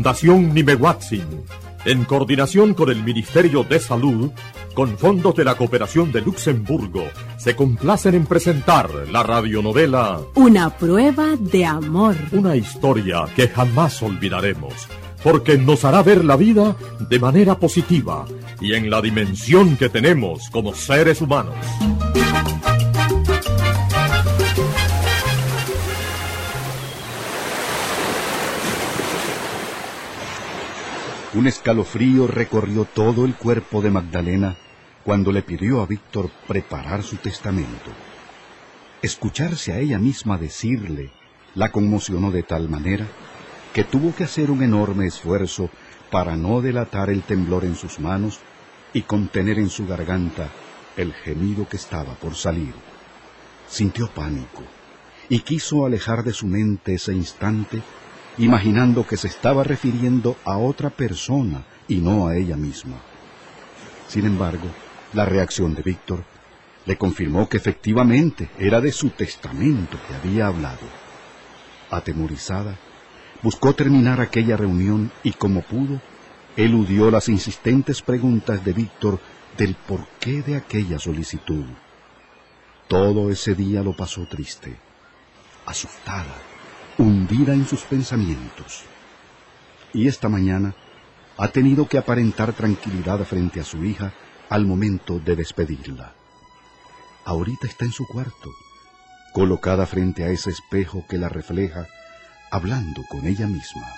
Fundación Nimehuatzin, en coordinación con el Ministerio de Salud, con fondos de la Cooperación de Luxemburgo, se complacen en presentar la radionovela Una prueba de amor. Una historia que jamás olvidaremos, porque nos hará ver la vida de manera positiva y en la dimensión que tenemos como seres humanos. Un escalofrío recorrió todo el cuerpo de Magdalena cuando le pidió a Víctor preparar su testamento. Escucharse a ella misma decirle la conmocionó de tal manera que tuvo que hacer un enorme esfuerzo para no delatar el temblor en sus manos y contener en su garganta el gemido que estaba por salir. Sintió pánico y quiso alejar de su mente ese instante, imaginando que se estaba refiriendo a otra persona y no a ella misma. Sin embargo, la reacción de Víctor le confirmó que efectivamente era de su testamento que había hablado. Atemorizada, buscó terminar aquella reunión y, como pudo, eludió las insistentes preguntas de Víctor del porqué de aquella solicitud. Todo ese día lo pasó triste, asustada, hundida en sus pensamientos. Y esta mañana ha tenido que aparentar tranquilidad frente a su hija al momento de despedirla. Ahorita está en su cuarto, colocada frente a ese espejo que la refleja, hablando con ella misma.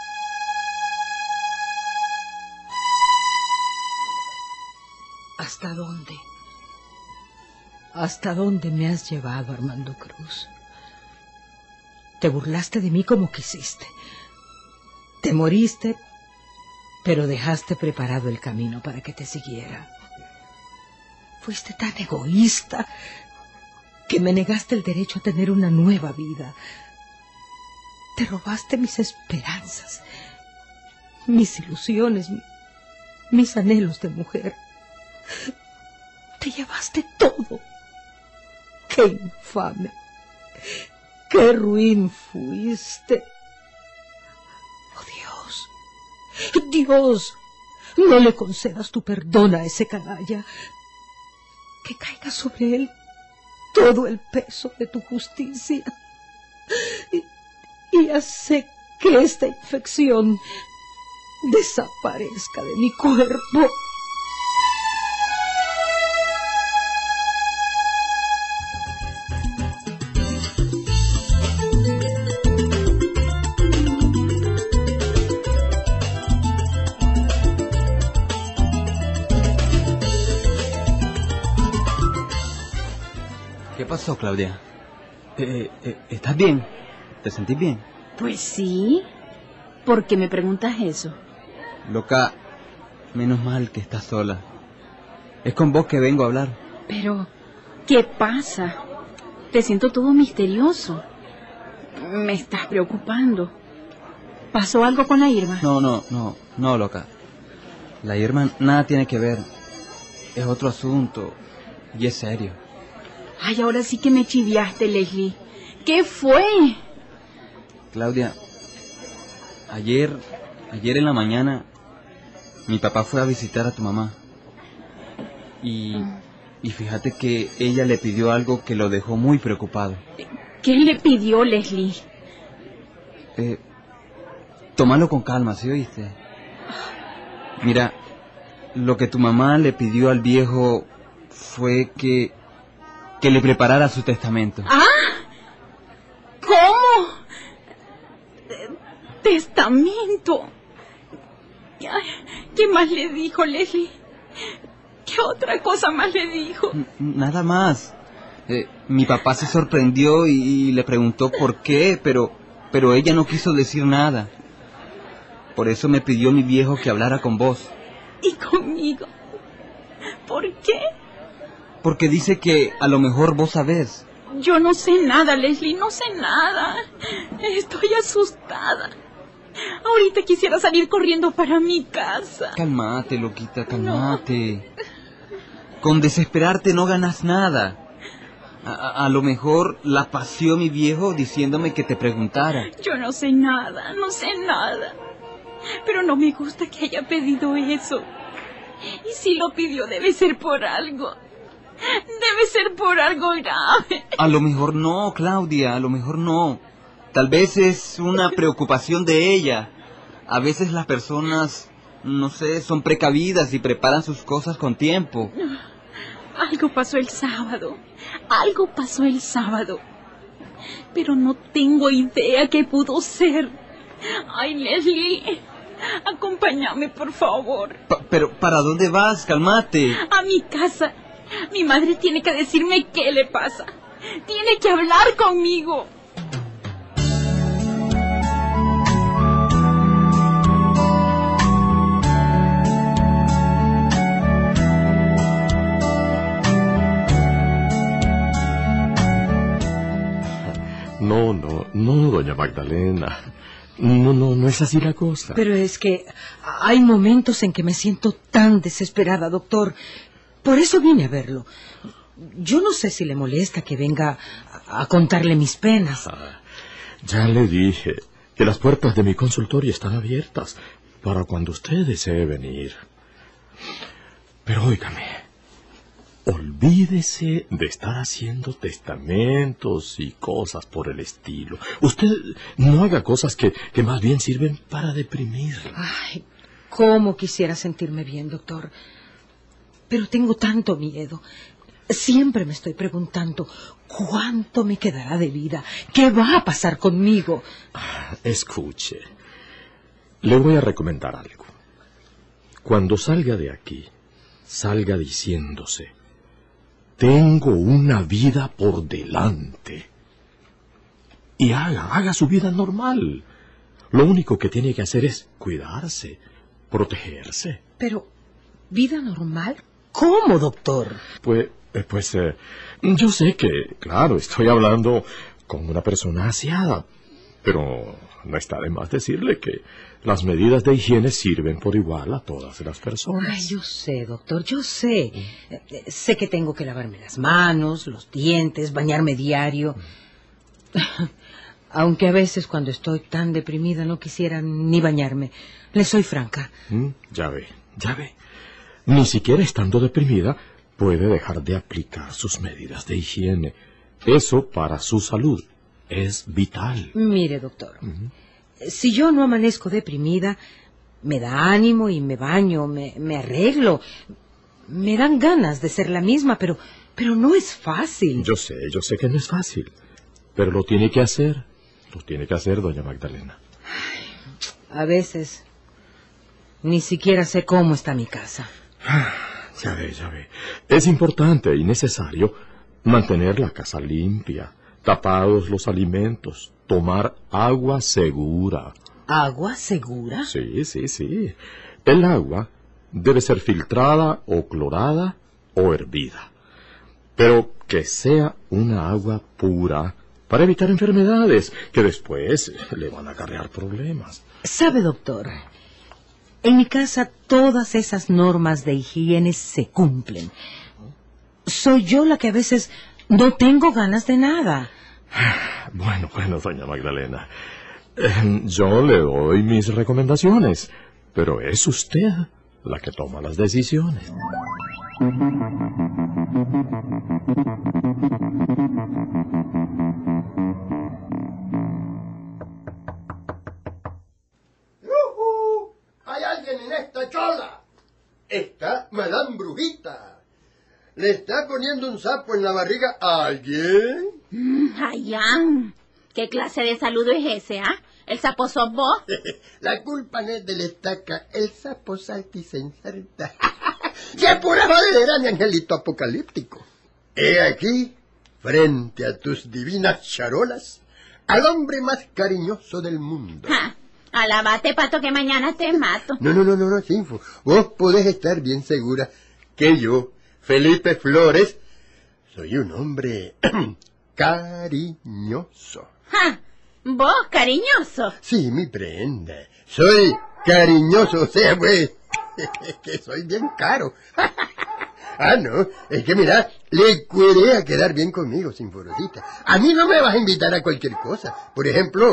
¿Hasta dónde? ¿Hasta dónde me has llevado, Armando Cruz? Te burlaste de mí como quisiste. Te moriste, pero dejaste preparado el camino para que te siguiera. Fuiste tan egoísta que me negaste el derecho a tener una nueva vida. Te robaste mis esperanzas, mis ilusiones, mis anhelos de mujer. Te llevaste todo. ¡Qué infame! ¡Qué ruin fuiste! ¡Oh, Dios! ¡Dios! No le concedas tu perdón a ese canalla. Que caiga sobre él todo el peso de tu justicia. Y hace que esta infección desaparezca de mi cuerpo. ¿Qué pasó, Claudia? ¿Estás bien? ¿Te sentís bien? Pues sí. ¿Por qué me preguntas eso? Loca, menos mal que estás sola. Es con vos que vengo a hablar. Pero, ¿qué pasa? Te siento todo misterioso. Me estás preocupando. ¿Pasó algo con la Irma? No, loca. La Irma nada tiene que ver. Es otro asunto y es serio. Ay, ahora sí que me chiviaste, Leslie. ¿Qué fue? Claudia, ayer en la mañana, mi papá fue a visitar a tu mamá. Y fíjate que ella le pidió algo que lo dejó muy preocupado. ¿Qué le pidió, Leslie? Tómalo con calma, ¿sí oíste? Mira, lo que tu mamá le pidió al viejo fue que le preparara su testamento. ¿Ah? ¿Cómo? ¿Testamento? ¿Qué más le dijo, Leslie? ¿Qué otra cosa más le dijo? Nada más. Mi papá se sorprendió y le preguntó por qué, pero ella no quiso decir nada. Por eso me pidió mi viejo que hablara con vos. ¿Y conmigo? ¿Por qué? Porque dice que a lo mejor vos sabés. Yo no sé nada, Leslie, no sé nada. Estoy asustada. Ahorita quisiera salir corriendo para mi casa. Cálmate, loquita, cálmate. No. Con desesperarte no ganas nada. A lo mejor la paseó mi viejo diciéndome que te preguntara. Yo no sé nada, no sé nada. pero no me gusta que haya pedido eso. Y si lo pidió debe ser por algo. Debe ser por algo grave. A lo mejor no, Claudia, a lo mejor no. Tal vez es una preocupación de ella. A veces las personas, no sé, son precavidas y preparan sus cosas con tiempo. Algo pasó el sábado. Algo pasó el sábado. Pero no tengo idea qué pudo ser. Ay, Leslie, acompáñame, por favor. Pero, ¿para dónde vas? Cálmate. A mi casa. Mi madre tiene que decirme qué le pasa. Tiene que hablar conmigo. No, doña Magdalena. No es así la cosa. Pero es que hay momentos en que me siento tan desesperada, doctor. Por eso vine a verlo. Yo no sé si le molesta que venga a contarle mis penas. Ya le dije que las puertas de mi consultorio están abiertas para cuando usted desee venir. Pero óigame, olvídese de estar haciendo testamentos y cosas por el estilo. Usted no haga cosas que más bien sirven para deprimir. Ay, cómo quisiera sentirme bien, doctor. Pero tengo tanto miedo. Siempre me estoy preguntando, ¿cuánto me quedará de vida? ¿Qué va a pasar conmigo? Escuche, le voy a recomendar algo. Cuando salga de aquí, salga diciéndose: tengo una vida por delante. Y haga su vida normal. Lo único que tiene que hacer es cuidarse, protegerse. Pero, ¿vida normal? ¿Cómo, doctor? Pues, yo sé que, claro, estoy hablando con una persona aseada, pero no está de más decirle que las medidas de higiene sirven por igual a todas las personas. Ay, yo sé, doctor, yo sé. Sé que tengo que lavarme las manos, los dientes, bañarme diario. Aunque a veces cuando estoy tan deprimida no quisiera ni bañarme. Le soy franca. Ya ve. Ni siquiera estando deprimida puede dejar de aplicar sus medidas de higiene. Eso para su salud es vital. Mire, doctor, si yo no amanezco deprimida, me da ánimo y me baño, me arreglo. Me dan ganas de ser la misma, pero no es fácil. Yo sé que no es fácil, pero lo tiene que hacer. Lo tiene que hacer, doña Magdalena. Ay, a veces ni siquiera sé cómo está mi casa. Ya ve. Es importante y necesario mantener la casa limpia, tapados los alimentos, tomar agua segura. ¿Agua segura? Sí. El agua debe ser filtrada o clorada o hervida. Pero que sea una agua pura para evitar enfermedades que después le van a acarrear problemas. ¿Sabe, doctor? En mi casa todas esas normas de higiene se cumplen. Soy yo la que a veces no tengo ganas de nada. Bueno, doña Magdalena. Yo le doy mis recomendaciones, pero es usted la que toma las decisiones. ¿Hay alguien en esta chola? Está Madame Brujita. ¿Le está poniendo un sapo en la barriga a alguien? Jayán, ¿qué clase de saludo es ese, ah? ¿El sapo sos vos? La culpa no es de la estaca, el sapo salta y se inserta. ¡Qué pura jodedera, mi angelito apocalíptico! He aquí, frente a tus divinas charolas, al hombre más cariñoso del mundo. Ja, alabate, pato, que mañana te mato. No, Sinfo. Vos podés estar bien segura que yo, Felipe Flores, soy un hombre cariñoso. Ja, ¿vos, cariñoso? Sí, mi prenda. Soy cariñoso, o sea, pues, que soy bien caro. No, es que mira, le cuidé a quedar bien conmigo, Sinforosita. A mí no me vas a invitar a cualquier cosa. Por ejemplo,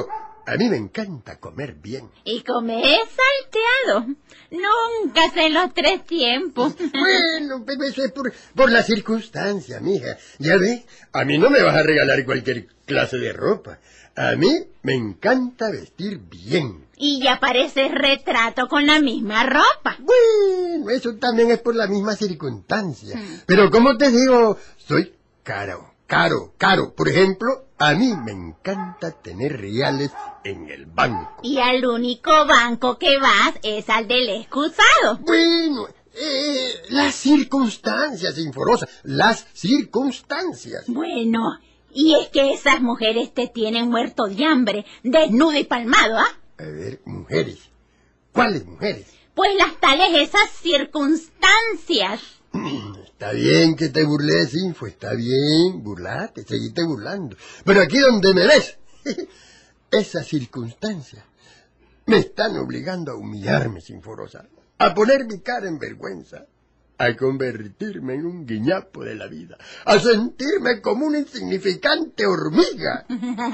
A mí me encanta comer bien. Y comer salteado. Nunca sé los 3 tiempos. Bueno, pero eso es por la circunstancia, mija. Ya ves, a mí no me vas a regalar cualquier clase de ropa. A mí me encanta vestir bien. Y ya pareces retrato con la misma ropa. Bueno, eso también es por la misma circunstancia. Pero como te digo, soy caro. Por ejemplo, a mí me encanta tener reales en el banco. Y al único banco que vas es al del excusado. Bueno, las circunstancias, Sinforosa, las circunstancias. Bueno, y es que esas mujeres te tienen muerto de hambre, desnudo y palmado, ¿ah? A ver, mujeres. ¿Cuáles mujeres? Pues las tales esas circunstancias. Está bien que te burles, Sinfo, está bien, burlate, seguite burlando. Pero aquí donde me ves, esas circunstancias me están obligando a humillarme, Sinforosa, a poner mi cara en vergüenza, a convertirme en un guiñapo de la vida, a sentirme como una insignificante hormiga.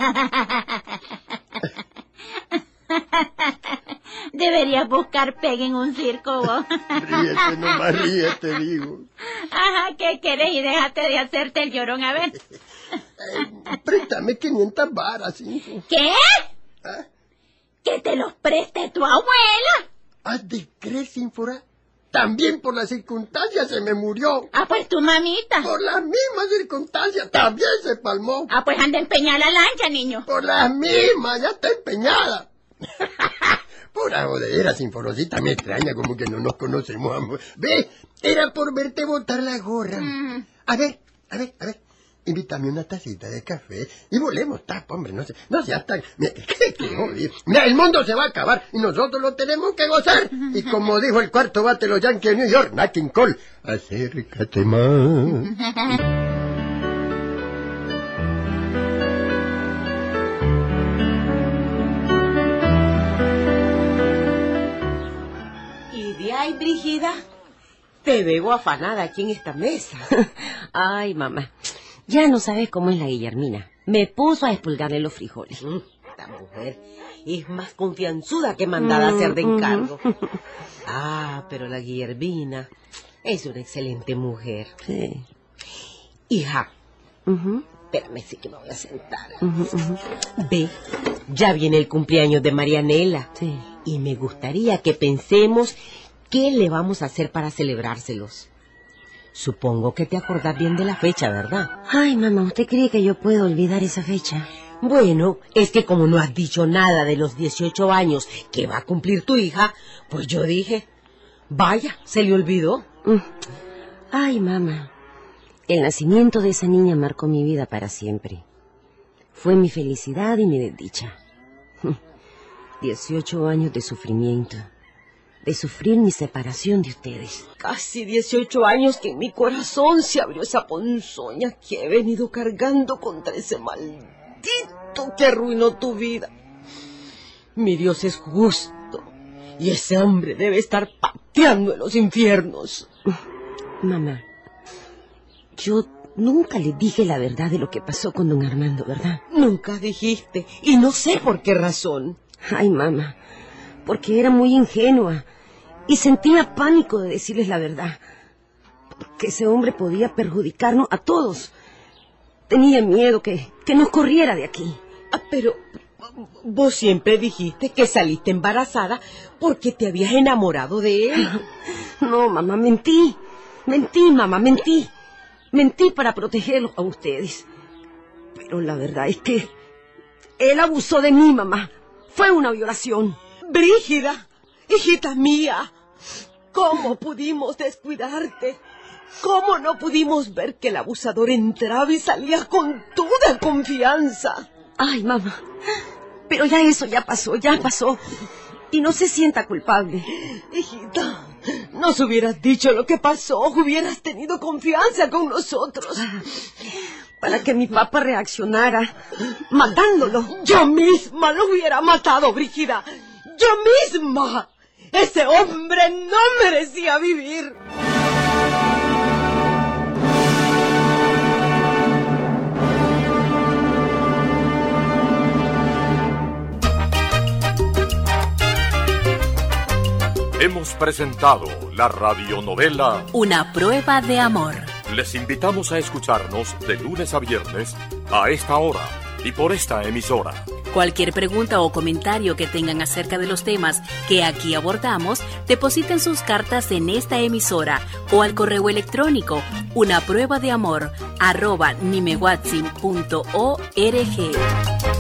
Deberías buscar pegue en un circo, vos. Ríete, nomás ríete, digo. Ajá, ¿qué quieres? Y déjate de hacerte el llorón, a ver. Préstame 500 varas, Sinfo. ¿Qué? ¿Ah? Que te los preste tu abuela. ¿Has de creer, Sinfora? También por las circunstancias se me murió. Ah, pues tu mamita. Por las mismas circunstancias también se palmó. Ah, pues anda a empeñar la lancha, niño. Por las mismas, ya está empeñada. Pura jodedera, Sinforosita, me extraña como que no nos conocemos ambos. Ve, era por verte botar la gorra. A ver. Invítame una tacita de café y volemos tapo, hombre, no sé hasta... Mira, el mundo se va a acabar y nosotros lo tenemos que gozar. Y como dijo el cuarto bate de los Yankees de New York, Nat King Cole, acércate más. Ay, Brígida, te veo afanada aquí en esta mesa. Ay, mamá, ya no sabes cómo es la Guillermina. Me puso a expulgarle los frijoles. Esta mujer es más confianzuda que mandada a hacer de encargo. Ah, pero la Guillermina es una excelente mujer. Sí. Hija, espérame, sí que me voy a sentar. Ve, ya viene el cumpleaños de Marianela. Sí. Y me gustaría que pensemos qué le vamos a hacer para celebrárselos. Supongo que te acordás bien de la fecha, ¿verdad? Ay, mamá, ¿usted cree que yo puedo olvidar esa fecha? Bueno, es que como no has dicho nada de los 18 años que va a cumplir tu hija, pues yo dije, vaya, se le olvidó. Ay, mamá, el nacimiento de esa niña marcó mi vida para siempre. Fue mi felicidad y mi desdicha. 18 años de sufrimiento, de sufrir mi separación de ustedes. Casi 18 años que en mi corazón se abrió esa ponzoña que he venido cargando contra ese maldito que arruinó tu vida. Mi Dios es justo y ese hombre debe estar pateando en los infiernos. Mamá, yo nunca le dije la verdad de lo que pasó con don Armando, ¿verdad? Nunca dijiste, y no sé por qué razón. Ay, mamá, porque era muy ingenua y sentía pánico de decirles la verdad, porque ese hombre podía perjudicarnos a todos. Tenía miedo que nos corriera de aquí. Ah, pero vos siempre dijiste que saliste embarazada porque te habías enamorado de él. No, mamá, mentí, mamá, mentí para protegerlos a ustedes. Pero la verdad es que él abusó de mí, mamá. Fue una violación. Brígida, hijita mía, ¿cómo pudimos descuidarte? ¿Cómo no pudimos ver que el abusador entraba y salía con toda confianza? Ay, mamá, pero ya pasó. Y no se sienta culpable. Hijita, nos hubieras dicho lo que pasó, hubieras tenido confianza con nosotros. Para que mi papá reaccionara, matándolo. Yo misma lo hubiera matado, Brígida. Yo misma. Ese hombre no merecía vivir. Hemos presentado la radionovela Una prueba de amor. Les invitamos a escucharnos de lunes a viernes a esta hora y por esta emisora. Cualquier pregunta o comentario que tengan acerca de los temas que aquí abordamos, depositen sus cartas en esta emisora o al correo electrónico unapruebadeamor@nimewatsin.org.